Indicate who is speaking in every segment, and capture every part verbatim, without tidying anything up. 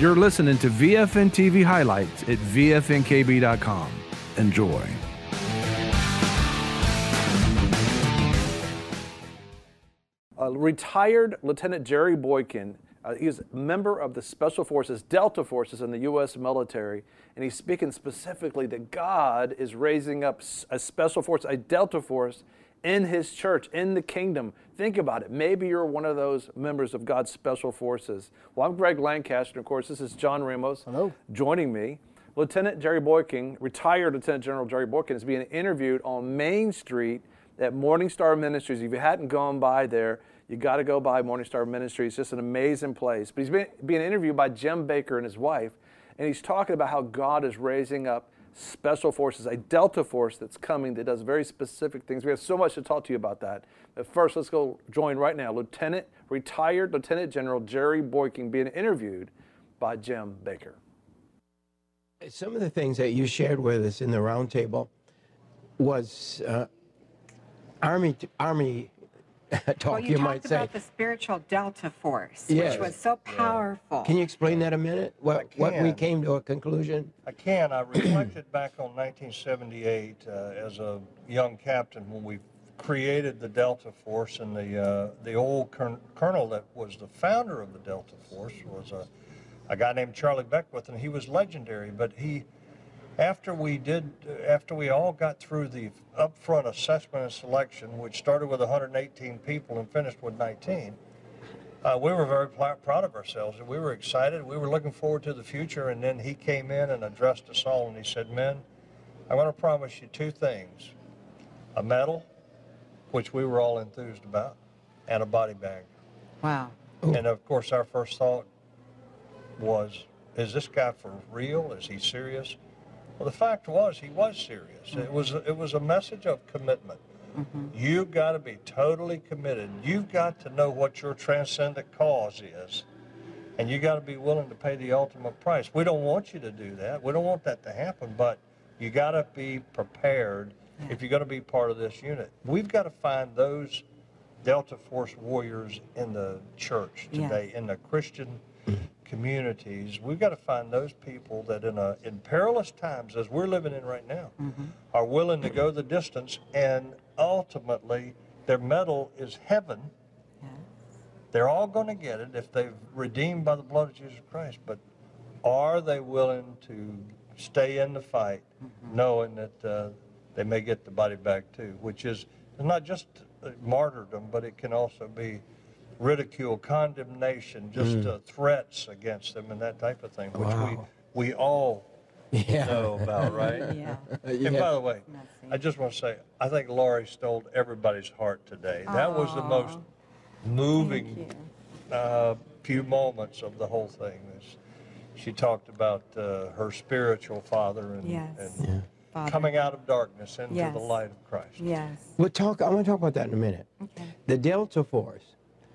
Speaker 1: You're listening to V F N T V highlights at V F N K B dot com. Enjoy.
Speaker 2: Uh, retired Lieutenant Jerry Boykin, uh, he's a member of the Special Forces, Delta Forces in the U S military, and he's speaking specifically that God is raising up a special force, a Delta Force, in his church, in the kingdom. Think about it. Maybe you're one of those members of God's Special Forces. Well, I'm Greg Lancaster, and of course, this is John Ramos.
Speaker 3: Hello.
Speaker 2: Joining me. Lieutenant Jerry Boykin, retired Lieutenant General Jerry Boykin, is being interviewed on Main Street at Morning Star Ministries. If you hadn't gone by there, you got to go by Morning Star Ministries. It's just an amazing place. But he's being, being interviewed by Jim Bakker and his wife, and he's talking about how God is raising up Special Forces, a Delta Force that's coming that does very specific things. We have so much to talk to you about that. But first, let's go join right now Lieutenant, retired Lieutenant General Jerry Boykin being interviewed by Jim Bakker.
Speaker 3: Some of the things that you shared with us in the roundtable was uh, Army Army talk,
Speaker 4: well, you,
Speaker 3: you
Speaker 4: talked
Speaker 3: might say.
Speaker 4: about the spiritual Delta Force,
Speaker 3: Yes.
Speaker 4: which was so powerful.
Speaker 3: Can you explain that a minute? What, what we came to a conclusion?
Speaker 5: I can. I reflected back on nineteen seventy-eight uh, as a young captain when we created the Delta Force, and the uh, the old colonel that was the founder of the Delta Force was a, a guy named Charlie Beckwith, and he was legendary. But he, after we did, after we all got through the upfront assessment and selection, which started with one hundred eighteen people and finished with nineteen, uh, we were very pl- proud of ourselves, and we were excited. We were looking forward to the future, and then he came in and addressed us all, and he said, "Men, I want to promise you two things: a medal, which we were all enthused about, and a body bag."
Speaker 4: Wow.
Speaker 3: Ooh.
Speaker 5: And of course, our first thought was, is this guy for real? Is he serious? Well, the fact was, he was serious. Mm-hmm. It was it was a message of commitment. Mm-hmm. You've got to be totally committed. You've got to know what your transcendent cause is, and you got to be willing to pay the ultimate price. We don't want you to do that. We don't want that to happen, but you got to be prepared yeah. if you're going to be part of this unit. We've got to find those Delta Force warriors in the church today, yeah. in the Christian communities. We've got to find those people that in a in perilous times, as we're living in right now, mm-hmm. are willing to go the distance, and ultimately their medal is heaven. Yes. They're all going to get it if they've redeemed by the blood of Jesus Christ, but are they willing to stay in the fight, mm-hmm. knowing that uh, they may get the body bag too, which is not just martyrdom, but it can also be ridicule, condemnation, just mm. uh, threats against them and that type of thing, which wow. we we all yeah. know about, right?
Speaker 4: yeah.
Speaker 5: And yeah. by the way, I just want to say, I think Laurie stole everybody's heart today. That Aww. was the most moving uh, few moments of the whole thing. She talked about uh, her spiritual father and,
Speaker 4: yes.
Speaker 5: and
Speaker 3: yeah.
Speaker 4: Father.
Speaker 5: coming out of darkness into
Speaker 4: yes.
Speaker 5: the light of Christ.
Speaker 4: Yes.
Speaker 3: We'll talk. I want to talk about that in a minute.
Speaker 4: Okay.
Speaker 3: The Delta Force.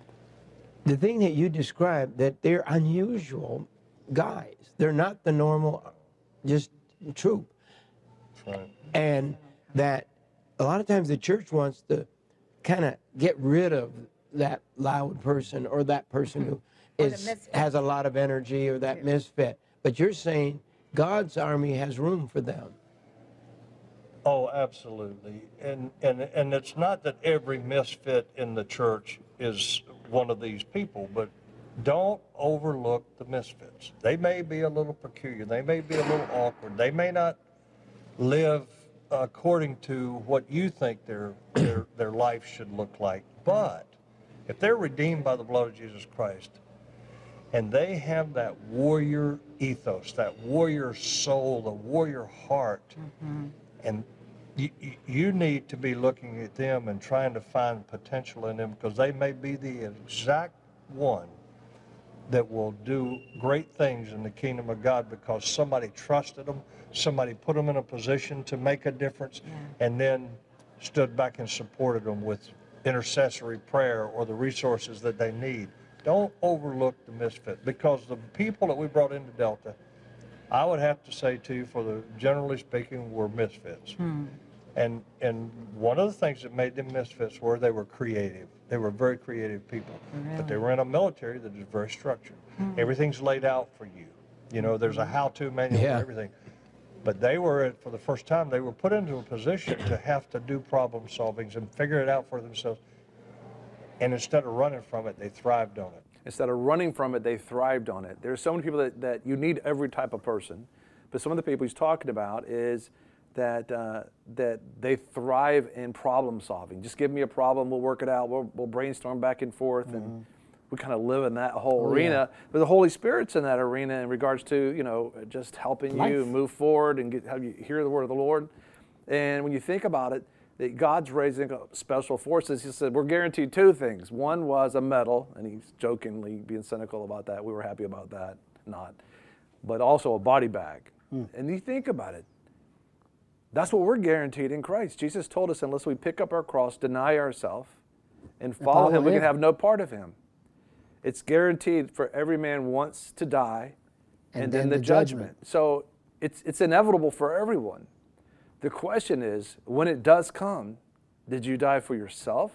Speaker 3: The thing that you described, that they're unusual guys. They're not the normal, just troop.
Speaker 5: Right.
Speaker 3: And that a lot of times the church wants to kind of get rid of that loud person or that person who is has a lot of energy or that misfit. But you're saying God's army has room for them.
Speaker 5: Oh, absolutely. And, and, and it's not that every misfit in the church is one of these people, but don't overlook the misfits. They may be a little peculiar. They may be a little awkward. They may not live according to what you think their, their, their life should look like. But if they're redeemed by the blood of Jesus Christ, and they have that warrior ethos, that warrior soul, the warrior heart, mm-hmm. and You, you need to be looking at them and trying to find potential in them, because they may be the exact one that will do great things in the kingdom of God because somebody trusted them, somebody put them in a position to make a difference, yeah. and then stood back and supported them with intercessory prayer or the resources that they need. Don't overlook the misfit, because the people that we brought into Delta, I would have to say to you, for the generally speaking, were misfits. Hmm. And and one of the things that made them misfits were they were creative. They were very creative people. Really? But they were in a military that is very structured. Hmm. Everything's laid out for you. You know, there's a how-to manual
Speaker 3: Yeah.
Speaker 5: and everything. But they were, for the first time, they were put into a position to have to do problem solvings and figure it out for themselves. And instead of running from it, they thrived on it.
Speaker 2: Instead of running from it, they thrived on it. There's so many people that, that you need every type of person. But some of the people he's talking about is that uh, that they thrive in problem solving. Just give me a problem, we'll work it out, we'll, we'll brainstorm back and forth, mm-hmm. and we kind of live in that whole oh, arena. Yeah. But the Holy Spirit's in that arena in regards to, you know, just helping Life. you move forward and get, have you hear the word of the Lord. And when you think about it, that God's raising up special forces. He said, we're guaranteed two things. One was a medal, and he's jokingly being cynical about that. We were happy about that, not. But also a body bag. Mm. And you think about it. That's what we're guaranteed in Christ. Jesus told us, unless we pick up our cross, deny ourselves, and follow, follow him, him, we can have no part of him. It's guaranteed for every man once to die, and, and then, then the, the judgment. judgment. So it's it's inevitable for everyone. The question is, when it does come, did you die for yourself,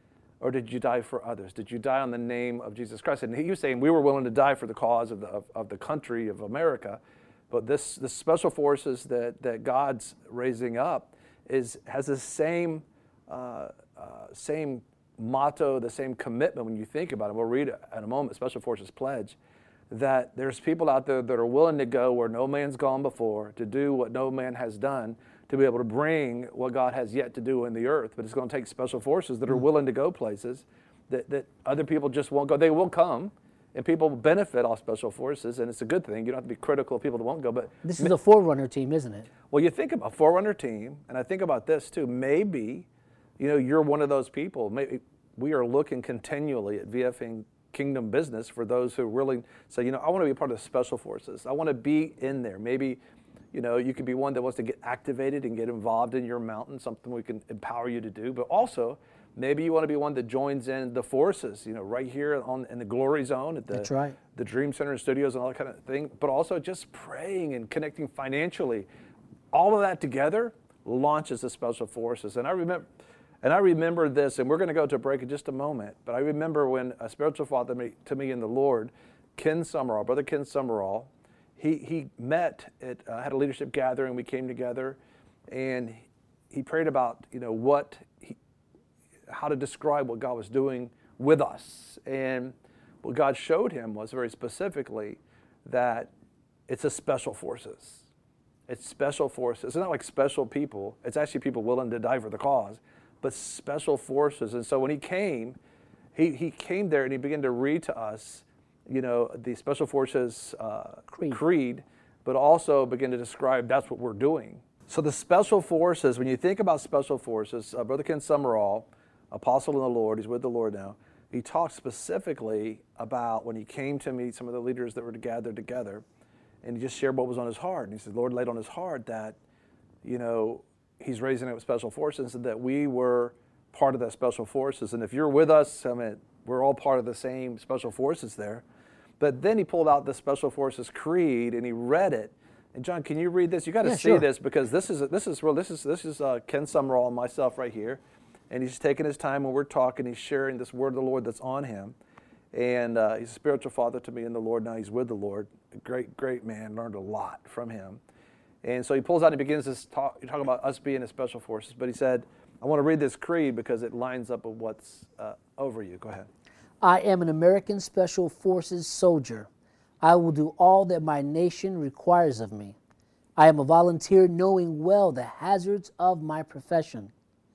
Speaker 2: or did you die for others? Did you die on the name of Jesus Christ? And he was saying we were willing to die for the cause of the of, of the country of America, but this the special forces that that God's raising up is has the same uh, uh, same motto, the same commitment. When you think about it, we'll read it in a moment. Special Forces pledge that there's people out there that are willing to go where no man's gone before, to do what no man has done, to be able to bring what God has yet to do in the earth. But it's going to take special forces that are willing to go places that, that other people just won't go. They will come, and people benefit off special forces, and it's a good thing. You don't have to be critical of people that won't go. But
Speaker 6: this is a Forerunner team, isn't it?
Speaker 2: Well, you think about a Forerunner team, and I think about this too. Maybe, you know, you're one of those people. Maybe we are looking continually at VFing Kingdom Business for those who really say, you know, I want to be a part of the special forces. I want to be in there. Maybe, you know, you could be one that wants to get activated and get involved in your mountain, something we can empower you to do. But also, maybe you want to be one that joins in the forces, you know, right here on in the Glory Zone at the,
Speaker 6: That's right.
Speaker 2: the Dream Center and Studios and all that kind of thing. But also just praying and connecting financially. All of that together launches the special forces. And I remember, and I remember this, and we're going to go to a break in just a moment. But I remember when a spiritual father to me, to me in the Lord, Ken Summerall, Brother Ken Summerall. He he met at uh, had a leadership gathering. We came together, and he prayed about you know what he, how to describe what God was doing with us. And what God showed him was very specifically that it's a special forces. It's special forces. It's not like special people. It's actually people willing to die for the cause, but special forces. And so when he came, he he came there and he began to read to us, you know, the Special Forces uh, creed. creed, but also begin to describe that's what we're doing. So the Special Forces, when you think about Special Forces, uh, Brother Ken Summerall, apostle in the Lord, he's with the Lord now, he talked specifically about when he came to meet some of the leaders that were gathered together, and he just shared what was on his heart. And he said, Lord laid on his heart that, you know, he's raising up Special Forces and that we were part of that Special Forces. And if you're with us, I mean, we're all part of the same Special Forces there. But then he pulled out the Special Forces Creed and he read it. And John, can you read this? You got to yeah, see sure. this because this is this is real. This is this is uh, Ken Summerall and myself right here, and he's taking his time when we're talking. He's sharing this word of the Lord that's on him, and uh, he's a spiritual father to me in the Lord. Now he's with the Lord. A great, great man. Learned a lot from him, and so he pulls out and he begins this talk. You're talking about us being the Special Forces, but he said, "I want to read this creed because it lines up with what's uh, over you." Go ahead.
Speaker 6: I am an American Special Forces soldier. I will do all that my nation requires of me. I am a volunteer knowing well the hazards of my profession.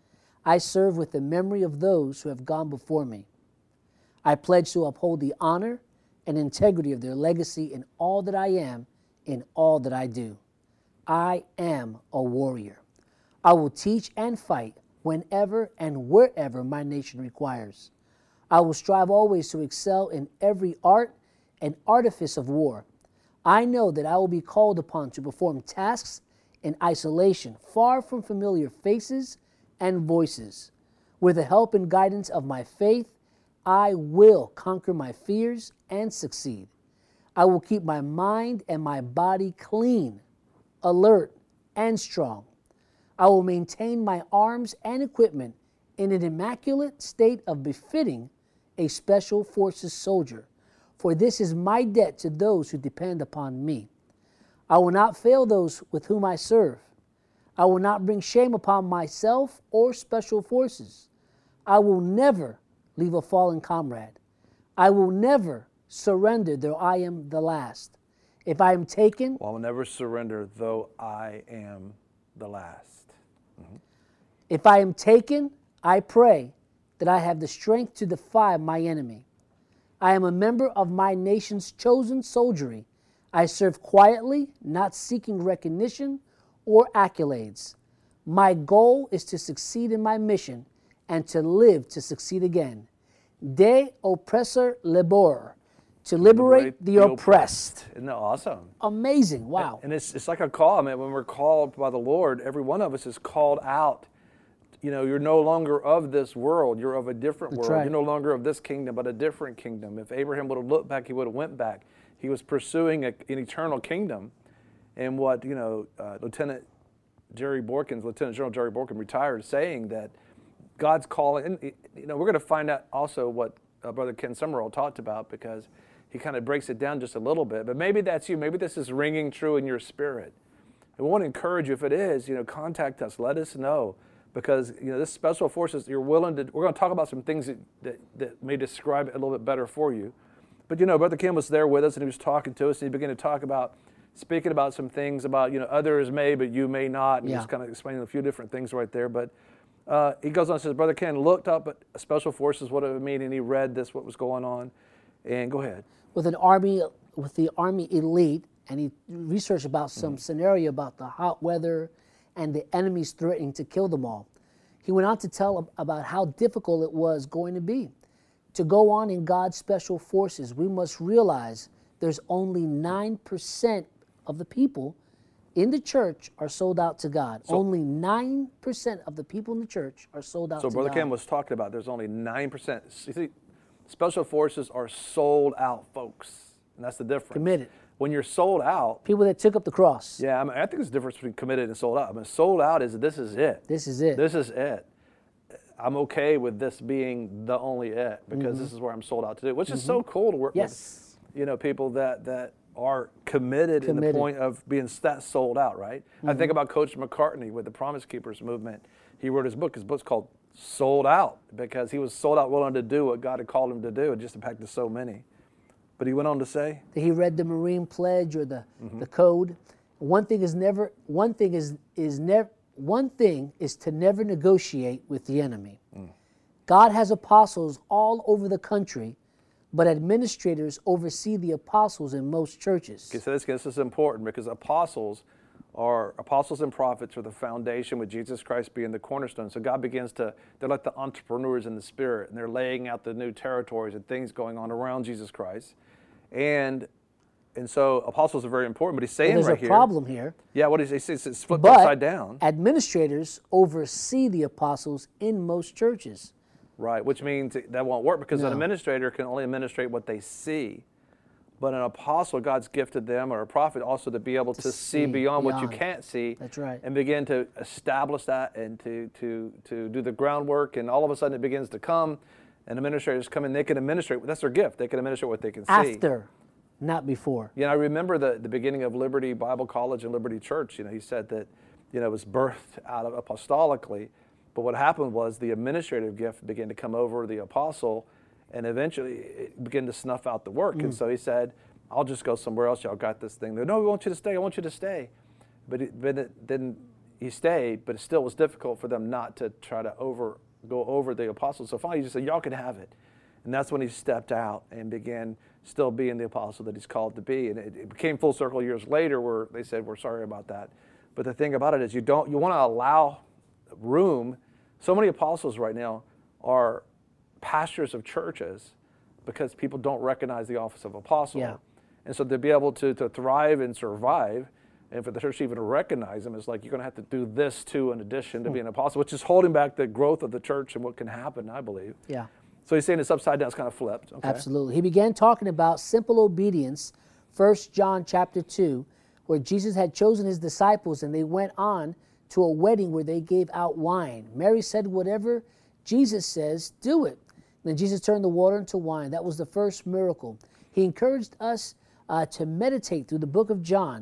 Speaker 6: I serve with the memory of those who have gone before me. I pledge to uphold the honor and integrity of their legacy in all that I am, in all that I do. I am a warrior. I will teach and fight whenever and wherever my nation requires. I will strive always to excel in every art and artifice of war. I know that I will be called upon to perform tasks in isolation, far from familiar faces and voices. With the help and guidance of my faith, I will conquer my fears and succeed. I will keep my mind and my body clean, alert, and strong. I will maintain my arms and equipment in an immaculate state of befitting a Special Forces soldier, for this is my debt to those who depend upon me. I will not fail those with whom I serve. I will not bring shame upon myself or special forces. I will never leave a fallen comrade. I will never surrender, though I am the last. If I am taken,
Speaker 2: Well, I will never surrender, though I am the last. Mm-hmm.
Speaker 6: if I am taken, I pray that I have the strength to defy my enemy. I am a member of my nation's chosen soldiery. I serve quietly, not seeking recognition or accolades. My goal is to succeed in my mission and to live to succeed again. De oppressor labor, to liberate, the, oppressed.
Speaker 2: Isn't that awesome?
Speaker 6: Amazing, wow.
Speaker 2: And it's, it's like a call. I mean, when we're called by the Lord, every one of us is called out. You know, you're no longer of this world. You're of a different
Speaker 6: That's
Speaker 2: world.
Speaker 6: right.
Speaker 2: You're no longer of this kingdom, but a different kingdom. If Abraham would have looked back, he would have went back. He was pursuing a, an eternal kingdom. And what, you know, uh, Lieutenant Jerry Boykins, Lieutenant General Jerry Boykin retired, saying that God's calling, and, you know, we're going to find out also what uh, Brother Ken Summerall talked about, because he kind of breaks it down just a little bit. But maybe that's you. Maybe this is ringing true in your spirit. And we want to encourage you, if it is, you know, contact us. Let us know. Because, you know, this Special Forces, you're willing to, we're going to talk about some things that, that, that may describe it a little bit better for you. But, you know, Brother Ken was there with us, and he was talking to us, and he began to talk about, speaking about some things about, you know, others may, but you may not. And
Speaker 6: Yeah.
Speaker 2: he's kind of explaining a few different things right there. But uh, he goes on and says, Brother Ken looked up at Special Forces, what it would mean, and he read this, what was going on. And go ahead.
Speaker 6: With an army, with the Army elite, and he researched about some mm-hmm. scenario about the hot weather and the enemies threatening to kill them all. He went on to tell about how difficult it was going to be. To go on in God's Special Forces, we must realize there's only nine percent of the people in the church are sold out to God. So, only nine percent of the people in the church are sold out
Speaker 2: so
Speaker 6: to
Speaker 2: Brother
Speaker 6: God.
Speaker 2: So Brother Ken was talking about there's only nine percent. You see, Special Forces are sold out folks, and that's the difference.
Speaker 6: Committed.
Speaker 2: When you're sold out,
Speaker 6: people that took up the cross.
Speaker 2: Yeah, I mean, I think there's a difference between committed and sold out. I mean, sold out is this is it.
Speaker 6: This is it.
Speaker 2: This is it. I'm okay with this being the only it, because mm-hmm. this is where I'm sold out to do, which mm-hmm. is so cool to work
Speaker 6: yes.
Speaker 2: with, you know, people that, that are committed, committed in the point of being that sold out, right? Mm-hmm. I think about Coach McCartney with the Promise Keepers movement. He wrote his book. His book's called Sold Out, because he was sold out, willing to do what God had called him to do. It just impacted so many. But he went on to say
Speaker 6: that he read the Marine Pledge or the, mm-hmm. the code. One thing is never one thing is is never one thing is to never negotiate with the enemy. Mm. God has apostles all over the country, but administrators oversee the apostles in most churches.
Speaker 2: Okay, so this, this is important, because apostles are apostles and prophets are the foundation, with Jesus Christ being the cornerstone. So God begins to, they're like the entrepreneurs in the spirit, and they're laying out the new territories and things going on around Jesus Christ. And and so apostles are very important, but he's saying
Speaker 6: there's
Speaker 2: right
Speaker 6: a
Speaker 2: here.
Speaker 6: problem here.
Speaker 2: Yeah, what is he saying? It's flipped
Speaker 6: but
Speaker 2: upside down.
Speaker 6: Administrators oversee the apostles in most churches.
Speaker 2: Right, which means that won't work, because
Speaker 6: no.
Speaker 2: an administrator can only administrate what they see. But an apostle, God's gifted them, or a prophet also, to be able to, to see, see beyond, beyond what you can't see.
Speaker 6: That's right.
Speaker 2: And begin to establish that, and to, to, to do the groundwork, and all of a sudden it begins to come, and administrators come in, they can administrate, that's their gift, they can administrate what they can
Speaker 6: After,
Speaker 2: see.
Speaker 6: After, not before.
Speaker 2: You know, I remember the, the beginning of Liberty Bible College and Liberty Church. You know, he said that, you know, it was birthed out of apostolically, but what happened was the administrative gift began to come over the apostle, and eventually it began to snuff out the work. Mm. And so he said, I'll just go somewhere else. Y'all got this thing. They're, no, we want you to stay. I want you to stay. But, it, but it, then he stayed, but it still was difficult for them not to try to over go over the apostles. So finally he just said, y'all can have it. And that's when he stepped out and began still being the apostle that he's called to be. And it, it became full circle years later, where they said, we're sorry about that. But the thing about it is, you don't, you want to allow room. So many apostles right now are pastors of churches, because people don't recognize the office of apostle.
Speaker 6: Yeah.
Speaker 2: And so to be able to, to thrive and survive, and for the church to even recognize them, is like, you're going to have to do this too in addition to being an apostle, which is holding back the growth of the church and what can happen, I believe.
Speaker 6: Yeah.
Speaker 2: So he's saying it's upside down, it's kind of flipped. Okay.
Speaker 6: Absolutely. He began talking about simple obedience, First John chapter two, where Jesus had chosen his disciples and they went on to a wedding where they gave out wine. Mary said, whatever Jesus says, do it. And then Jesus turned the water into wine. That was the first miracle. He encouraged us uh, to meditate through the book of John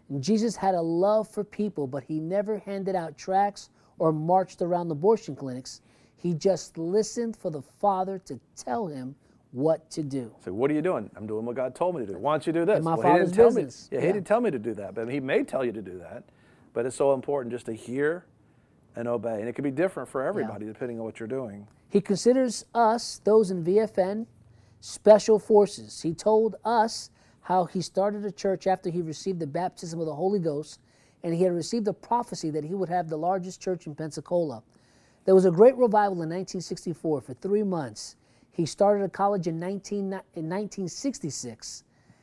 Speaker 6: And Jesus had a love for people, but he never handed out tracts or marched around abortion clinics. He just listened for the Father to tell him what to do.
Speaker 2: So what are you doing? I'm doing what God told me to do. Why don't you do this?
Speaker 6: In my
Speaker 2: well, he
Speaker 6: Father's
Speaker 2: didn't tell
Speaker 6: business.
Speaker 2: Me, yeah,
Speaker 6: Yeah.
Speaker 2: he didn't tell me to do that, but he may tell you to do that. But it's so important just to hear and obey. And it can be different for everybody depending on what you're doing.
Speaker 6: He considers us, those in V F N, special forces. He told us how he started a church after he received the baptism of the Holy Ghost, and he had received a prophecy that he would have the largest church in Pensacola. There was a great revival in nineteen sixty-four for three months. He started a college in, nineteen, in nineteen sixty-six.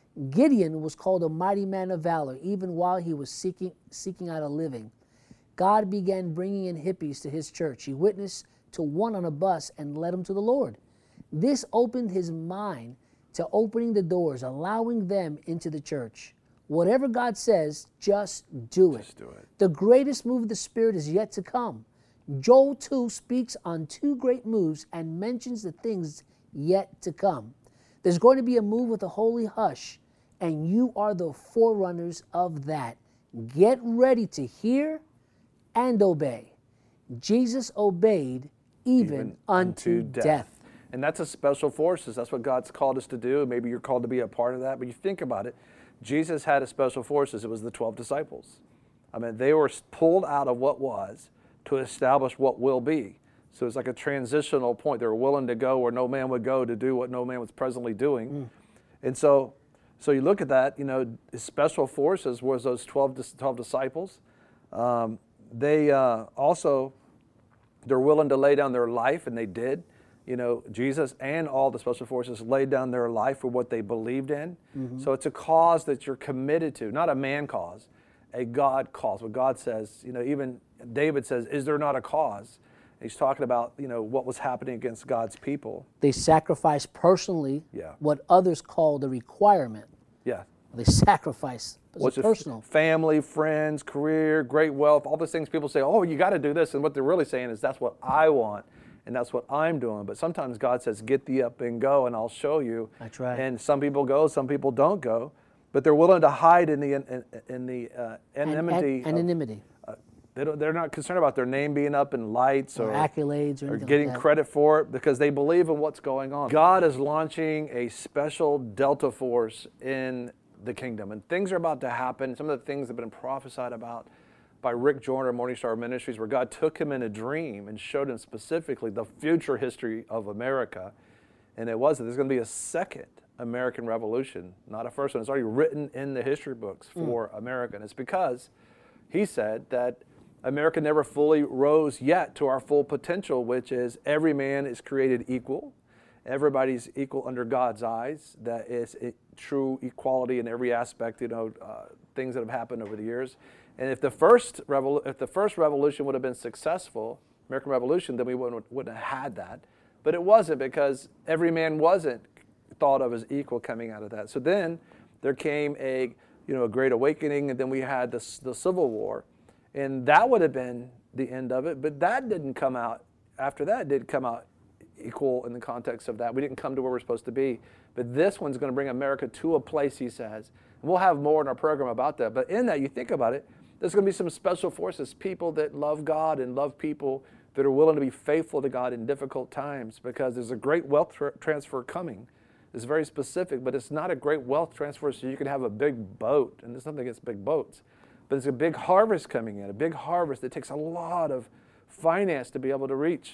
Speaker 6: Gideon was called a mighty man of valor, even while he was seeking, seeking out a living. God began bringing in hippies to his church. He witnessed to one on a bus and led him to the Lord. This opened his mind to opening the doors, allowing them into the church. Whatever God says, just do it.
Speaker 2: Just do it.
Speaker 6: The greatest move of the Spirit is yet to come. Joel two speaks on two great moves and mentions the things yet to come. There's going to be a move with a holy hush, and you are the forerunners of that. Get ready to hear and obey. Jesus obeyed even,
Speaker 2: Even
Speaker 6: unto,
Speaker 2: unto
Speaker 6: death.
Speaker 2: death. And that's a special forces. That's what God's called us to do. Maybe you're called to be a part of that. But you think about it, Jesus had a special forces. It was the twelve disciples. I mean, they were pulled out of what was to establish what will be. So it's like a transitional point. They were willing to go where no man would go to do what no man was presently doing. Mm. And so so you look at that, you know, special forces was those twelve, twelve disciples. Um, they uh, also, they're willing to lay down their life, and they did. You know, Jesus and all the special forces laid down their life for what they believed in. Mm-hmm. So it's a cause that you're committed to, not a man cause, a God cause. What God says, you know, even David says, is there not a cause? He's talking about, you know, what was happening against God's people.
Speaker 6: They sacrificed personally
Speaker 2: Yeah.
Speaker 6: what others called a requirement.
Speaker 2: Yeah.
Speaker 6: They sacrificed. It was
Speaker 2: What's it?
Speaker 6: personal.
Speaker 2: Family, friends, career, great wealth, all those things people say, oh, you got to do this. And what they're really saying is that's what I want. And that's what I'm doing. But sometimes God says, get thee up and go, and I'll show you.
Speaker 6: That's right.
Speaker 2: And some people go, some people don't go. But they're willing to hide in the in, in the uh, anonymity.
Speaker 6: An, an, anonymity.
Speaker 2: Of, uh, they don't, they're not concerned about their name being up in lights
Speaker 6: or,
Speaker 2: or
Speaker 6: accolades or,
Speaker 2: or
Speaker 6: anything
Speaker 2: getting
Speaker 6: like that.
Speaker 2: credit for it, because they believe in what's going on. God is launching a special Delta Force in the kingdom. And things are about to happen. Some of the things that have been prophesied about by Rick Joyner, Morning Star Ministries, where God took him in a dream and showed him specifically the future history of America. And it was that there's going to be a second American Revolution, not a first one. It's already written in the history books for mm. America. And it's because he said that America never fully rose yet to our full potential, which is every man is created equal. Everybody's equal under God's eyes. That is it, true equality in every aspect, you know, uh, things that have happened over the years. And if the first revol- if the first revolution would have been successful, American Revolution, then we wouldn't, wouldn't have had that. But it wasn't, because every man wasn't thought of as equal coming out of that. So then there came a, you know, a great awakening, and then we had the, the Civil War. And that would have been the end of it. But that didn't come out, after that did come out equal in the context of that. We didn't come to where we're supposed to be. But this one's going to bring America to a place, he says. And we'll have more in our program about that. But in that, you think about it, there's going to be some special forces, people that love God and love people that are willing to be faithful to God in difficult times, because there's a great wealth tra- transfer coming. It's very specific, but it's not a great wealth transfer so you can have a big boat. And there's nothing against big boats. But it's a big harvest coming in, a big harvest that takes a lot of finance to be able to reach.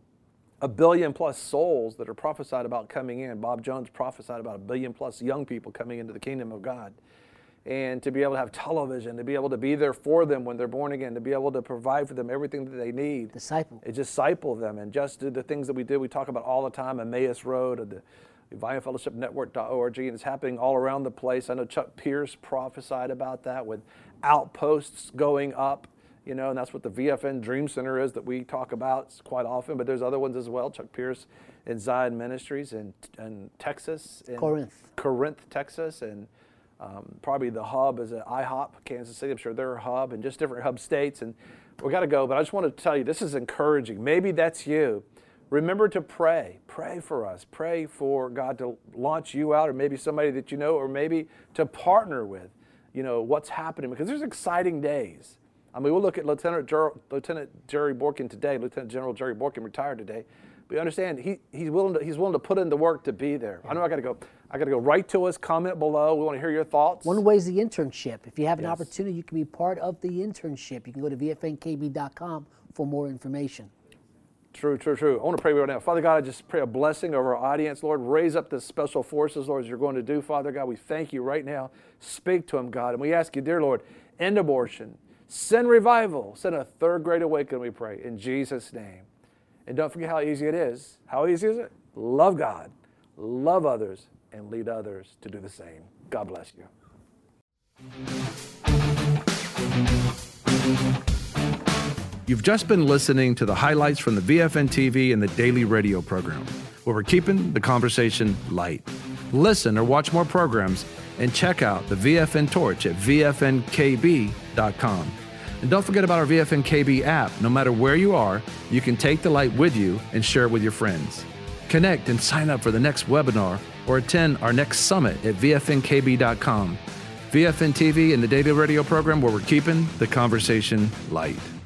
Speaker 2: A billion plus souls that are prophesied about coming in. Bob Jones prophesied about a billion plus young people coming into the kingdom of God. And to be able to have television, to be able to be there for them when they're born again, to be able to provide for them everything that they need.
Speaker 6: Disciple.
Speaker 2: And disciple them, and just do the things that we do. We talk about all the time, Emmaus Road, or the Vine Fellowship Network dot org, and it's happening all around the place. I know Chuck Pierce prophesied about that with outposts going up, you know, and that's what the V F N Dream Center is that we talk about quite often, but there's other ones as well. Chuck Pierce in Zion Ministries in, in Texas. In
Speaker 6: Corinth.
Speaker 2: Corinth, Texas, and Um, probably the hub is at I hop, Kansas City. I'm sure they're a hub, and just different hub states. And we got to go, but I just want to tell you, this is encouraging. Maybe that's you. Remember to pray. Pray for us. Pray for God to launch you out, or maybe somebody that you know, or maybe to partner with. you know, what's happening, because there's exciting days. I mean, we'll look at Lieutenant, Ger- Lieutenant Jerry Boykin today, Lieutenant General Jerry Boykin retired today. But you understand, he, he's, willing to, he's willing to put in the work to be there. I know I got to go. I got to go. Write to us, comment below. We want to hear your thoughts.
Speaker 6: One way is the internship. If you have an
Speaker 2: Yes.
Speaker 6: opportunity, you can be part of the internship. You can go to V F N K B dot com for more information.
Speaker 2: True, true, true. I want to pray right now. Father God, I just pray a blessing over our audience, Lord. Raise up the special forces, Lord, as you're going to do, Father God. We thank you right now. Speak to them, God. And we ask you, dear Lord, end abortion. Send revival. Send a third great awakening, we pray, in Jesus' name. And don't forget how easy it is. How easy is it? Love God, love others, and lead others to do the same. God bless you.
Speaker 1: You've just been listening to the highlights from the V F N T V and the daily radio program, where we're keeping the conversation light. Listen or watch more programs and check out the V F N Torch at V F N K B dot com. And don't forget about our V F N K B app. No matter where you are, you can take the light with you and share it with your friends. Connect and sign up for the next webinar or attend our next summit at V F N K B dot com. V F N T V and the daily radio program, where we're keeping the conversation light.